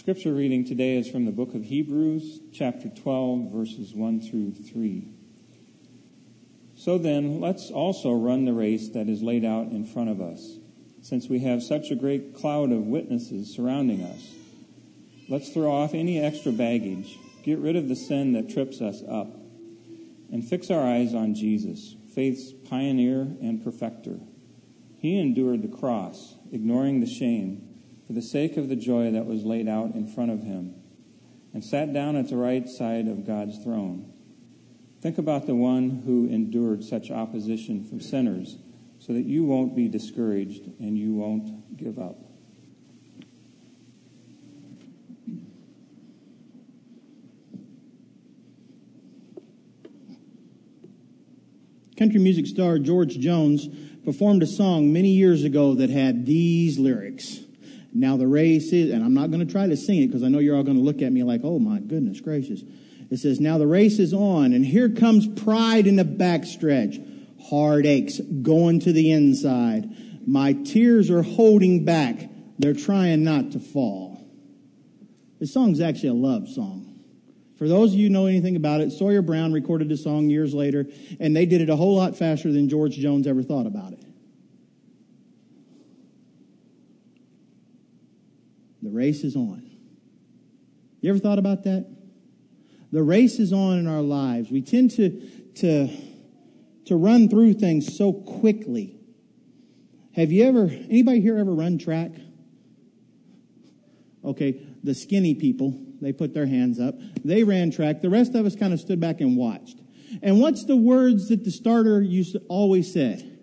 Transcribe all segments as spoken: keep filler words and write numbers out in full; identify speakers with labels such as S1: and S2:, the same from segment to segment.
S1: Scripture reading today is from the book of Hebrews, chapter twelve, verses one through three. So then, let's also run the race that is laid out in front of us, since we have such a great cloud of witnesses surrounding us. Let's throw off any extra baggage, get rid of the sin that trips us up, and fix our eyes on Jesus, faith's pioneer and perfecter. He endured the cross, ignoring the shame, for the sake of the joy that was laid out in front of him, and sat down at the right side of God's throne. Think about the one who endured such opposition from sinners, so that you won't be discouraged and you won't give up.
S2: Country music star George Jones performed a song many years ago that had these lyrics. Now the race is, and I'm not going to try to sing it because I know you're all going to look at me like, oh my goodness gracious. It says, now the race is on, and here comes pride in the backstretch. Heartaches going to the inside. My tears are holding back. They're trying not to fall. This song's actually a love song. For those of you who know anything about it, Sawyer Brown recorded the song years later, and they did it a whole lot faster than George Jones ever thought about it. The race is on. You ever thought about that? The race is on in our lives. We tend to, to, to run through things so quickly. Have you ever, anybody here ever run track? Okay, the skinny people, they put their hands up. They ran track. The rest of us kind of stood back and watched. And what's the words that the starter used to always said?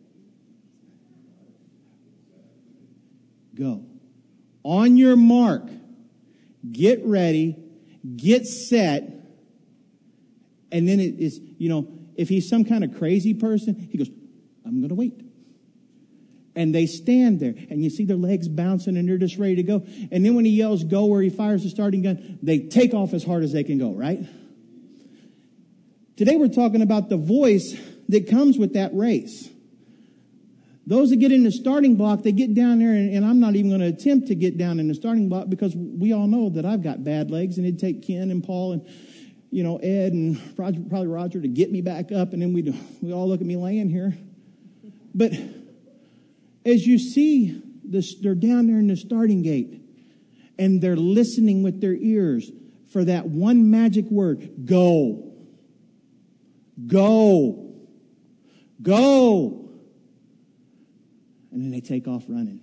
S2: Go. On your mark, get ready, get set, and then it is, you know, if he's some kind of crazy person, he goes, I'm going to wait. And they stand there, and you see their legs bouncing, and they're just ready to go. And then when he yells go, or he fires the starting gun, they take off as hard as they can go, right? Today we're talking about the voice that comes with that race. Those that get in the starting block, they get down there, and, and I'm not even going to attempt to get down in the starting block because we all know that I've got bad legs, and it'd take Ken and Paul and, you know, Ed and Roger, probably Roger to get me back up, and then we we all look at me laying here. But as you see, this, they're down there in the starting gate, and they're listening with their ears for that one magic word, go. Go. Go. And then they take off running.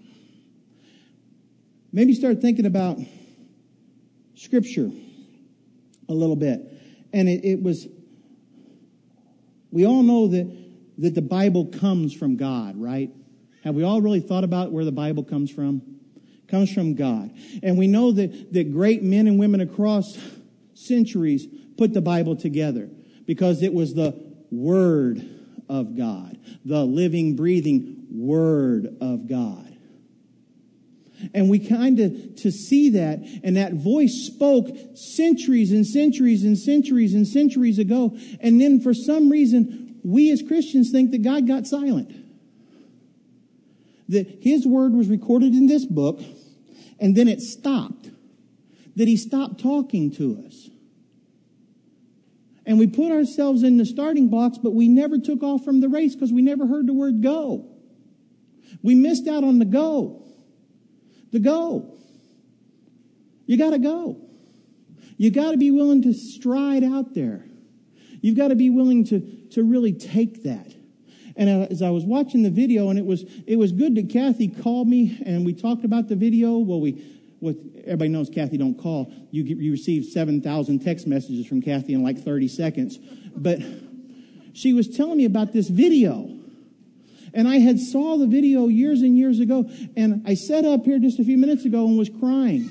S2: Maybe start thinking about Scripture a little bit. And it, it was, we all know that, that the Bible comes from God, right? Have we all really thought about where the Bible comes from? It comes from God. And we know that, that great men and women across centuries put the Bible together because it was the Word of God, the living, breathing Word of God. And we kind of, to see that, and that voice spoke centuries and centuries and centuries and centuries ago, and then for some reason, we as Christians think that God got silent. That His Word was recorded in this book, and then it stopped. That He stopped talking to us. And we put ourselves in the starting blocks, but we never took off from the race because we never heard the word go. We missed out on the go. The go. You got to go. You got to be willing to stride out there. You've got to be willing to, to really take that. And as I was watching the video, and it was it was good that Kathy called me and we talked about the video. Well, we with everybody knows Kathy don't call. You get, you receive seven thousand text messages from Kathy in like thirty seconds. But she was telling me about this video. And I had saw the video years and years ago, and I sat up here just a few minutes ago and was crying.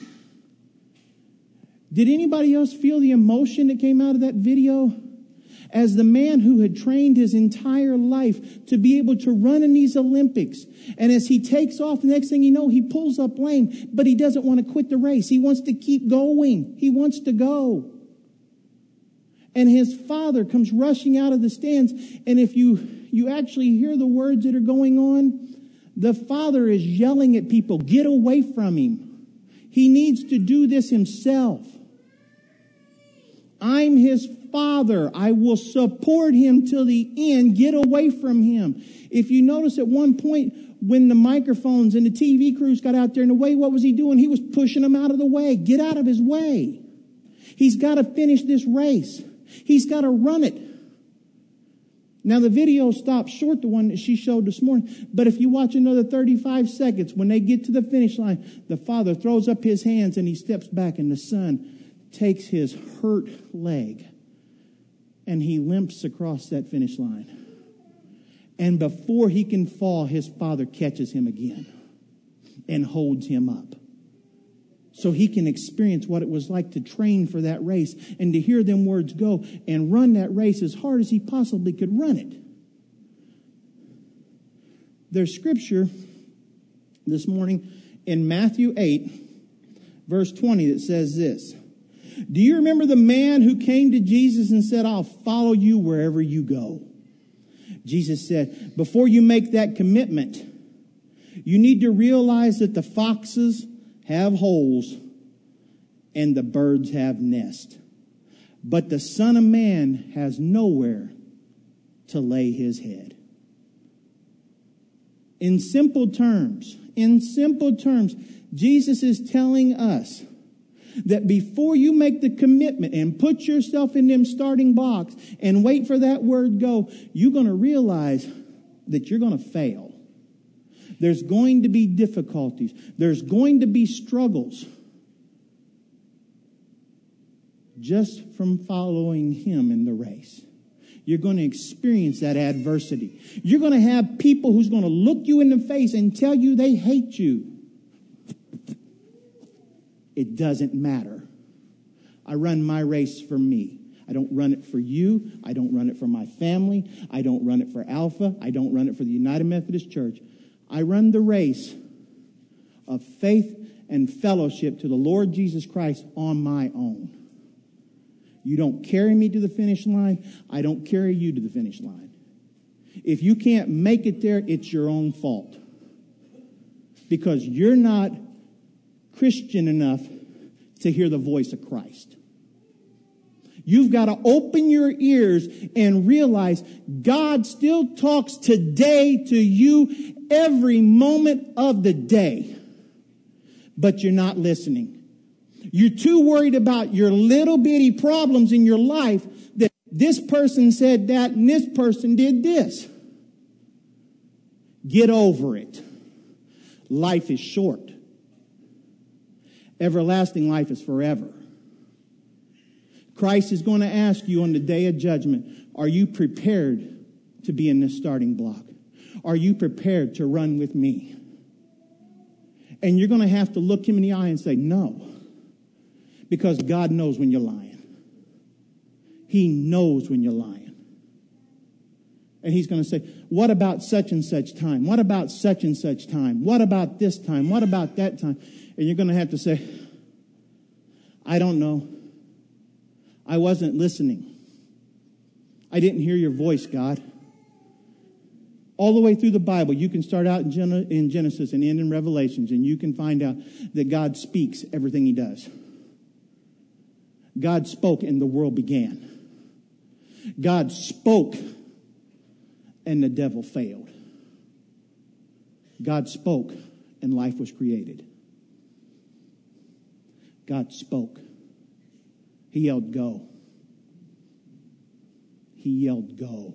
S2: Did anybody else feel the emotion that came out of that video? As the man who had trained his entire life to be able to run in these Olympics. And as he takes off, the next thing you know, he pulls up lame, but he doesn't want to quit the race. He wants to keep going. He wants to go. And his father comes rushing out of the stands. And if you you actually hear the words that are going on, the father is yelling at people, get away from him. He needs to do this himself. I'm his father. I will support him till the end. Get away from him. If you notice at one point when the microphones and the T V crews got out there in the way, what was he doing? He was pushing them out of the way. Get out of his way. He's got to finish this race. He's got to run it. Now the video stopped short, the one that she showed this morning. But if you watch another thirty-five seconds, when they get to the finish line, the father throws up his hands and he steps back, and the son takes his hurt leg and he limps across that finish line. And before he can fall, his father catches him again and holds him up, so he can experience what it was like to train for that race and to hear them words go and run that race as hard as he possibly could run it. There's scripture this morning in Matthew eight, verse twenty, that says this. Do you remember the man who came to Jesus and said, I'll follow you wherever you go? Jesus said, before you make that commitment, you need to realize that the foxes have holes and the birds have nests, but the Son of Man has nowhere to lay his head. In simple terms, in simple terms, Jesus is telling us that before you make the commitment and put yourself in them starting blocks and wait for that word go, you're going to realize that you're going to fail. There's going to be difficulties. There's going to be struggles just from following him in the race. You're going to experience that adversity. You're going to have people who's going to look you in the face and tell you they hate you. It doesn't matter. I run my race for me. I don't run it for you. I don't run it for my family. I don't run it for Alpha. I don't run it for the United Methodist Church. I run the race of faith and fellowship to the Lord Jesus Christ on my own. You don't carry me to the finish line. I don't carry you to the finish line. If you can't make it there, it's your own fault. Because you're not Christian enough to hear the voice of Christ. You've got to open your ears and realize God still talks today to you every moment of the day. But you're not listening. You're too worried about your little bitty problems in your life that this person said that and this person did this. Get over it. Life is short. Everlasting life is forever. Christ is going to ask you on the day of judgment, are you prepared to be in this starting block? Are you prepared to run with me? And you're going to have to look him in the eye and say, no. Because God knows when you're lying. He knows when you're lying. And he's going to say, what about such and such time? What about such and such time? What about this time? What about that time? And you're going to have to say, I don't know. I wasn't listening. I didn't hear your voice, God. All the way through the Bible, you can start out in Genesis and end in Revelations, and you can find out that God speaks everything he does. God spoke and the world began. God spoke and the devil failed. God spoke and life was created. God spoke. He yelled, go. He yelled, go.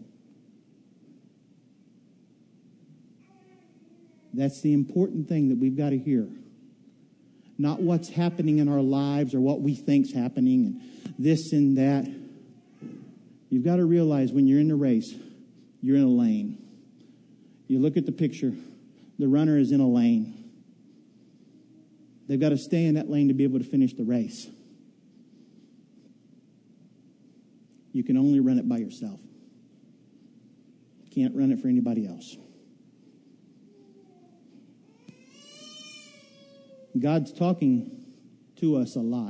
S2: That's the important thing that we've got to hear. Not what's happening in our lives or what we think's happening and this and that. You've got to realize when you're in the race, you're in a lane. You look at the picture, the runner is in a lane. They've got to stay in that lane to be able to finish the race. You can only run it by yourself. You can't run it for anybody else. God's talking to us a lot.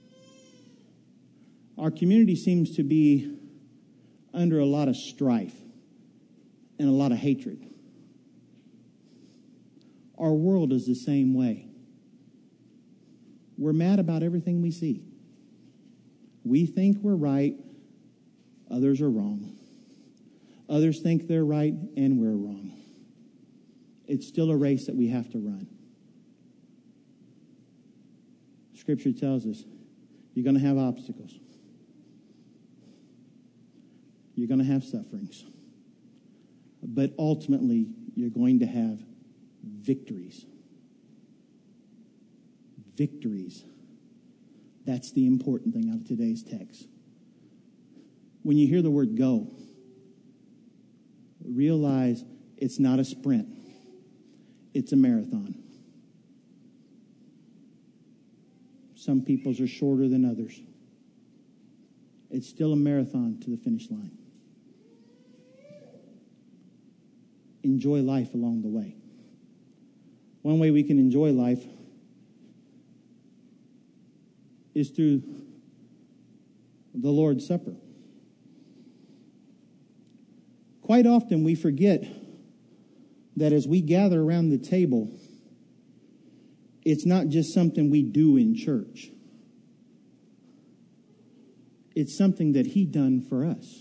S2: Our community seems to be under a lot of strife and a lot of hatred. Our world is the same way. we're mad about everything we see. We think we're right, others are wrong. Others think they're right, and we're wrong. It's still a race that we have to run. Scripture tells us you're going to have obstacles. You're going to have sufferings. But ultimately, you're going to have victories. Victories. That's the important thing out of today's text. When you hear the word go, realize it's not a sprint. It's a marathon. Some people's are shorter than others. It's still a marathon to the finish line. Enjoy life along the way. One way we can enjoy life is through the Lord's Supper. Quite often we forget that as we gather around the table, it's not just something we do in church. It's something that He done for us.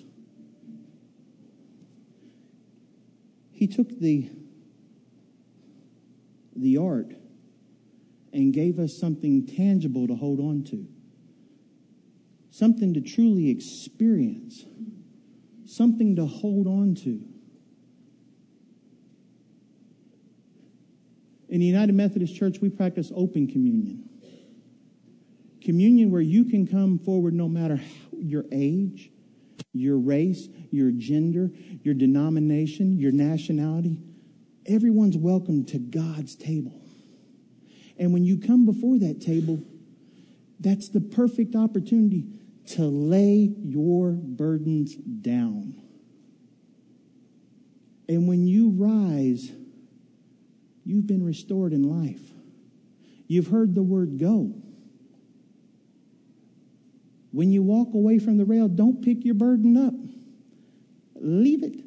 S2: He took the, the art and gave us something tangible to hold on to. Something to truly experience. Something to hold on to. In the United Methodist Church, we practice open communion. Communion where you can come forward no matter your age, your race, your gender, your denomination, your nationality. Everyone's welcome to God's table. And when you come before that table, that's the perfect opportunity to lay your burdens down. And when you rise, you've been restored in life. You've heard the word go. When you walk away from the rail, don't pick your burden up. Leave it.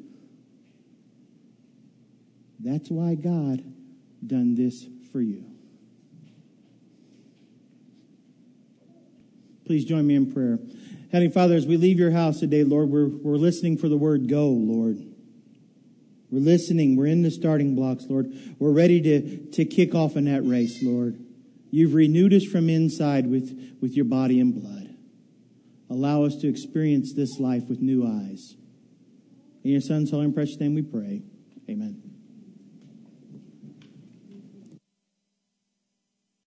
S2: That's why God done this for you. Please join me in prayer. Heavenly Father, as we leave your house today, Lord, we're, we're listening for the word go, Lord. We're listening. We're in the starting blocks, Lord. We're ready to, to kick off in that race, Lord. You've renewed us from inside with, with your body and blood. Allow us to experience this life with new eyes. In your Son's holy and precious name we pray. Amen.